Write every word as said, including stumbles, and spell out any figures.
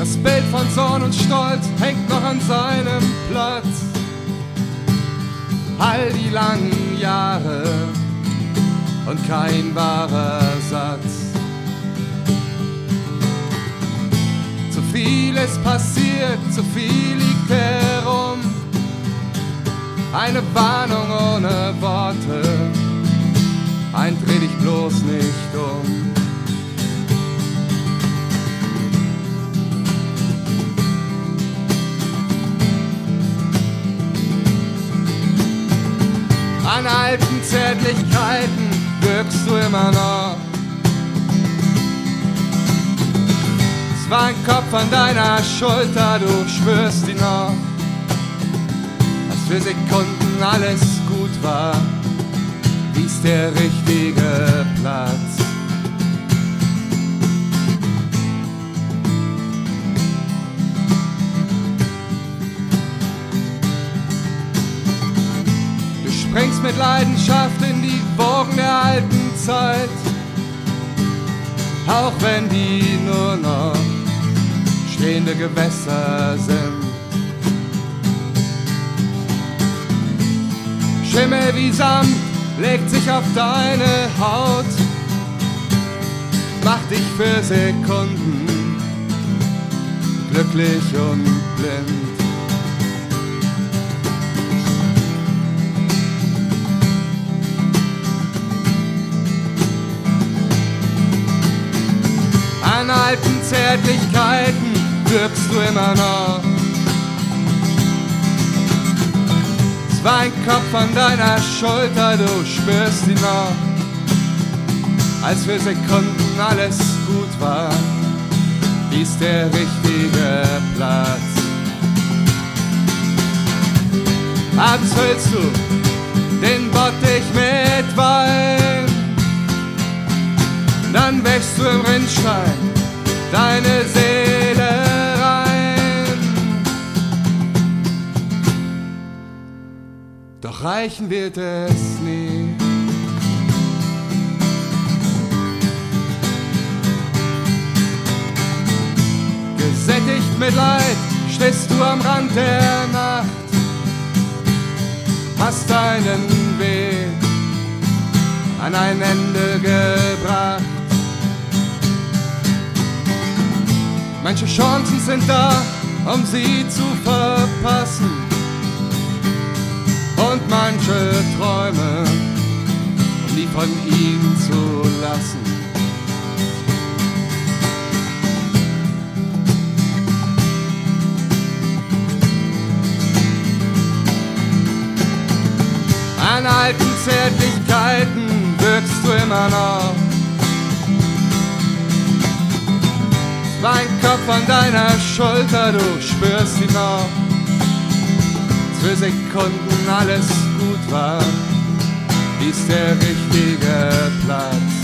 Das Bild von Zorn und Stolz hängt noch an seinem Platz. All die langen Jahre und kein wahrer Satz. Zu viel ist passiert, zu viel liegt herum. Eine Warnung ohne Worte, ein dreh dich bloß nicht um. An alten Zärtlichkeiten wirkst du immer noch. Es war ein Kopf an deiner Schulter, du spürst ihn noch. Als für Sekunden alles gut war, dies der richtige Platz. Du springst mit Leidenschaft in die Wogen der alten Zeit, auch wenn die nur noch stehende Gewässer sind. Schimmel wie Samt legt sich auf deine Haut, macht dich für Sekunden glücklich und blind. An alten Zärtlichkeiten wirkst du immer noch. Es war ein Kopf an deiner Schulter, du spürst ihn noch. Als für Sekunden alles gut war, dies der richtige Platz. Abends füllst du den Bottich mit Wein, dann wächst du im Rinnstein deine Seele rein. Doch reichen wird es nie. Gesättigt mit Leid stehst du am Rand der Nacht, hast deinen Weg an ein Ende gebracht. Manche Chancen sind da, um sie zu verpassen, und manche Träume, um die von ihm zu lassen. An alten Zärtlichkeiten wirkst du immer noch. Mein Kopf an deiner Schulter, du spürst ihn noch. Als für Sekunden alles gut war, dies der richtige Platz.